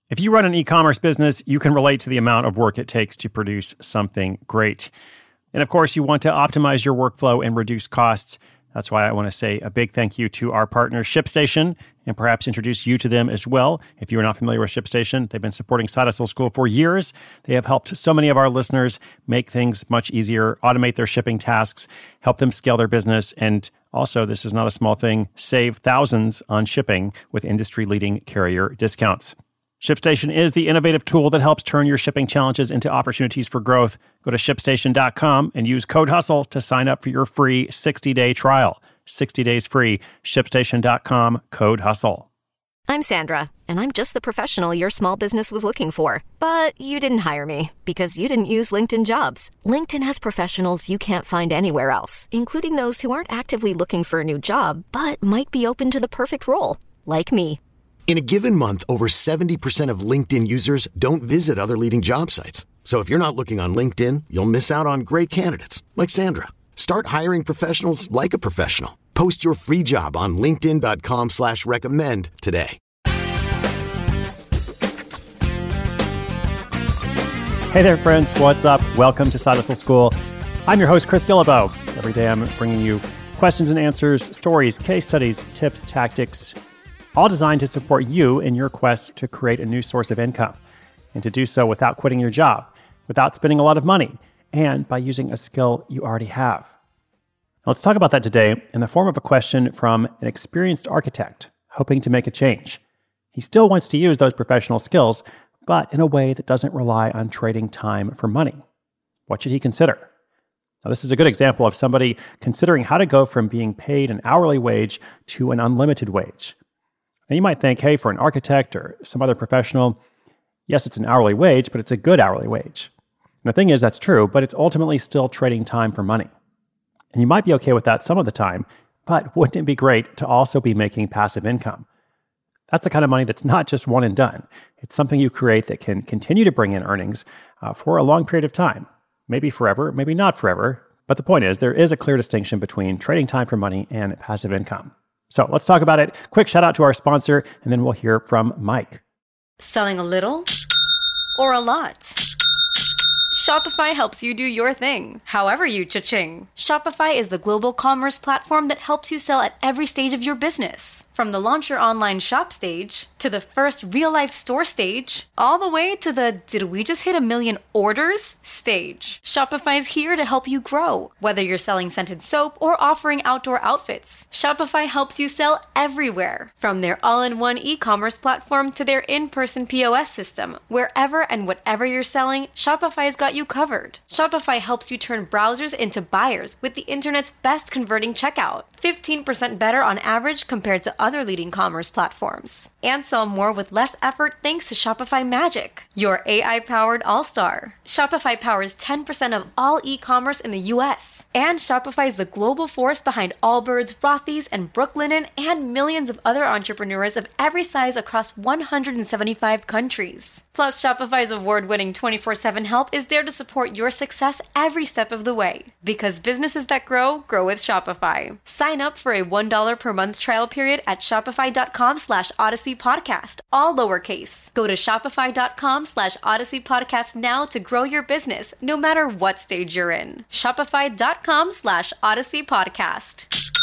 If you run an e-commerce business, you can relate to the amount of work it takes to produce something great. And of course, you want to optimize your workflow and reduce costs. That's why I want to say a big thank you to our partner, ShipStation, and perhaps introduce you to them as well. If you're not familiar with ShipStation, they've been supporting Side Hustle School for years. They have helped so many of our listeners make things much easier, automate their shipping tasks, help them scale their business, and also, this is not a small thing, save thousands on shipping with industry-leading carrier discounts. ShipStation is the innovative tool that helps turn your shipping challenges into opportunities for growth. Go to ShipStation.com and use code HUSTLE to sign up for your free 60-day trial. 60 days free. ShipStation.com, code HUSTLE. I'm Sandra, and I'm just the professional your small business was looking for. But you didn't hire me because you didn't use LinkedIn Jobs. LinkedIn has professionals you can't find anywhere else, including those who aren't actively looking for a new job, but might be open to the perfect role, like me. In a given month, over 70% of LinkedIn users don't visit other leading job sites. So if you're not looking on LinkedIn, you'll miss out on great candidates like Sandra. Start hiring professionals like a professional. Post your free job on linkedin.com/recommend today. Hey there, friends. What's up? Welcome to Side Hustle School. I'm your host, Chris Guillebeau. Every day I'm bringing you questions and answers, stories, case studies, tips, tactics, all designed to support you in your quest to create a new source of income, and to do so without quitting your job, without spending a lot of money, and by using a skill you already have. Now, let's talk about that today in the form of a question from an experienced architect hoping to make a change. He still wants to use those professional skills, but in a way that doesn't rely on trading time for money. What should he consider? Now, this is a good example of somebody considering how to go from being paid an hourly wage to an unlimited wage. Now, you might think, hey, for an architect or some other professional, yes, it's an hourly wage, but it's a good hourly wage. And the thing is, that's true, but it's ultimately still trading time for money. And you might be okay with that some of the time, but wouldn't it be great to also be making passive income? That's the kind of money that's not just one and done. It's something you create that can continue to bring in earnings for a long period of time. Maybe forever, maybe not forever. But the point is, there is a clear distinction between trading time for money and passive income. So let's talk about it. Quick shout out to our sponsor, and then we'll hear from Mike. Selling a little or a lot? Shopify helps you do your thing, however you cha-ching. Shopify is the global commerce platform that helps you sell at every stage of your business. From the launch your online shop stage, to the first real-life store stage, all the way to the did we just hit 1 million orders stage. Shopify's here to help you grow. Whether you're selling scented soap or offering outdoor outfits, Shopify helps you sell everywhere. From their all-in-one e-commerce platform to their in-person POS system, wherever and whatever you're selling, Shopify's got you covered. Shopify helps you turn browsers into buyers with the internet's best converting checkout. 15% better on average compared to other leading commerce platforms. And sell more with less effort thanks to Shopify Magic, your AI-powered all-star. Shopify powers 10% of all e-commerce in the US. And Shopify is the global force behind Allbirds, Rothy's, and Brooklinen, and millions of other entrepreneurs of every size across 175 countries. Plus, Shopify's award-winning 24/7 help is there to support your success every step of the way. Because businesses that grow, grow with Shopify. Sign up for a $1 per month trial period at shopify.com/Odyssey Podcast, all lowercase. Go to shopify.com/Odyssey Podcast now to grow your business, no matter what stage you're in. Shopify.com/Odyssey Podcast.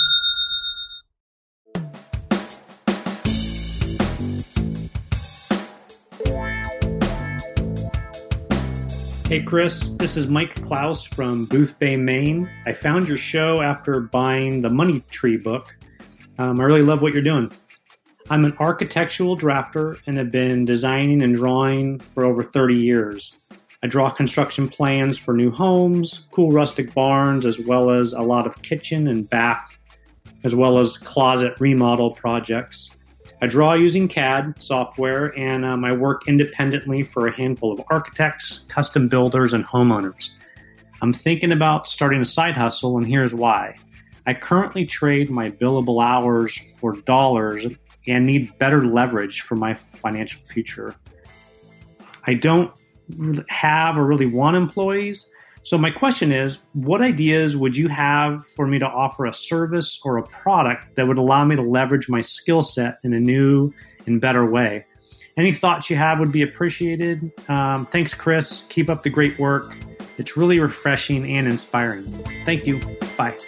Hey Chris, this is Mike Klaus from Booth Bay, Maine. I found your show after buying the Money Tree book. I really love what you're doing. I'm an architectural drafter and have been designing and drawing for over 30 years. I draw construction plans for new homes, cool rustic barns, as well as a lot of kitchen and bath, as well as closet remodel projects. I draw using CAD software, and I work independently for a handful of architects, custom builders, and homeowners. I'm thinking about starting a side hustle, and here's why. I currently trade my billable hours for dollars and need better leverage for my financial future. I don't have or really want employees. So my question is, what ideas would you have for me to offer a service or a product that would allow me to leverage my skill set in a new and better way? Any thoughts you have would be appreciated. Thanks, Chris. Keep up the great work. It's really refreshing and inspiring. Thank you. Bye.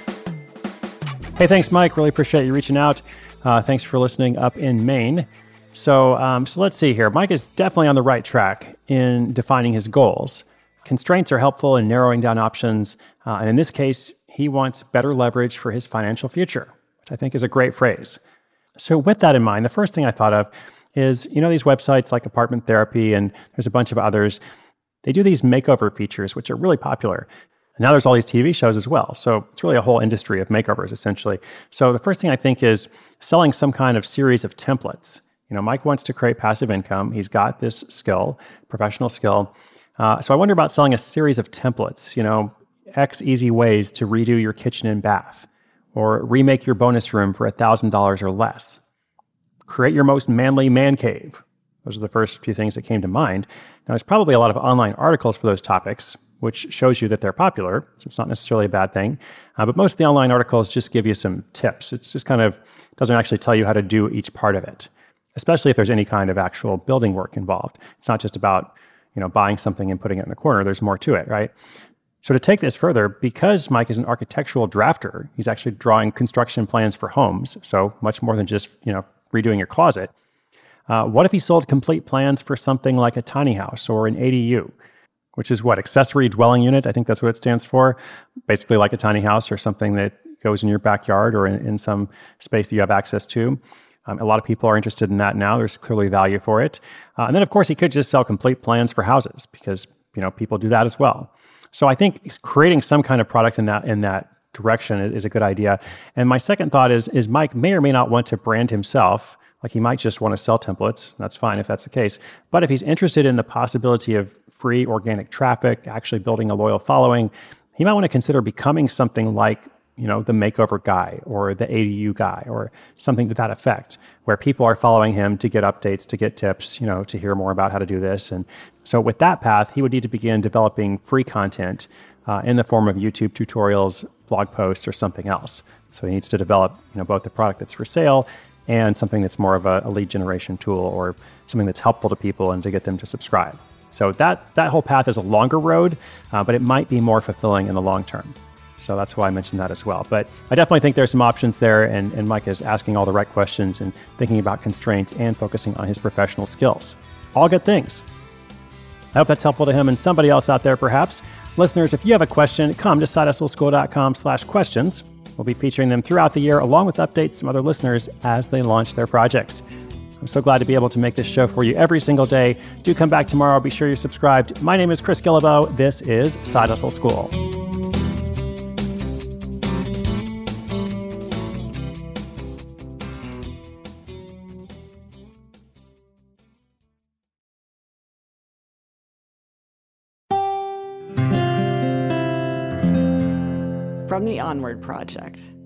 Hey, thanks, Mike. Really appreciate you reaching out. Thanks for listening up in Maine. So let's see here. Mike is definitely on the right track in defining his goals. Constraints are helpful in narrowing down options. And in this case, he wants better leverage for his financial future, which I think is a great phrase. So with that in mind, the first thing I thought of is, these websites like Apartment Therapy, and there's a bunch of others, they do these makeover features, which are really popular. And now there's all these TV shows as well. So it's really a whole industry of makeovers, essentially. So the first thing I think is selling some kind of series of templates. Mike wants to create passive income. He's got this skill, professional skill. So I wonder about selling a series of templates, X easy ways to redo your kitchen and bath, or remake your bonus room for $1,000 or less. Create your most manly man cave. Those are the first few things that came to mind. Now, there's probably a lot of online articles for those topics, which shows you that they're popular, so it's not necessarily a bad thing. But most of the online articles just give you some tips. It's just doesn't actually tell you how to do each part of it, especially if there's any kind of actual building work involved. It's not just about, buying something and putting it in the corner. There's more to it, right? So to take this further, because Mike is an architectural drafter, he's actually drawing construction plans for homes, so much more than just, redoing your closet. What if he sold complete plans for something like a tiny house or an ADU, which is accessory dwelling unit? I think that's what it stands for. Basically like a tiny house or something that goes in your backyard or in some space that you have access to. A lot of people are interested in that now. There's clearly value for it. And then, of course, he could just sell complete plans for houses because, people do that as well. So I think creating some kind of product in that direction is a good idea. And my second thought is Mike may or may not want to brand himself. Like he might just want to sell templates. That's fine if that's the case. But if he's interested in the possibility of free organic traffic, actually building a loyal following, he might want to consider becoming something like, the makeover guy or the ADU guy or something to that effect, where people are following him to get updates, to get tips, to hear more about how to do this. And so with that path, he would need to begin developing free content in the form of YouTube tutorials, blog posts, or something else. So he needs to develop, both the product that's for sale and something that's more of a lead generation tool or something that's helpful to people and to get them to subscribe. So that whole path is a longer road, but it might be more fulfilling in the long term. So that's why I mentioned that as well. But I definitely think there's some options there, and Mike is asking all the right questions and thinking about constraints and focusing on his professional skills. All good things. I hope that's helpful to him and somebody else out there, perhaps. Listeners, if you have a question, come to sidehustleschool.com/questions. We'll be featuring them throughout the year, along with updates from other listeners as they launch their projects. I'm so glad to be able to make this show for you every single day. Do come back tomorrow. Be sure you're subscribed. My name is Chris Guillebeau. This is Side Hustle School. From the Onward Project.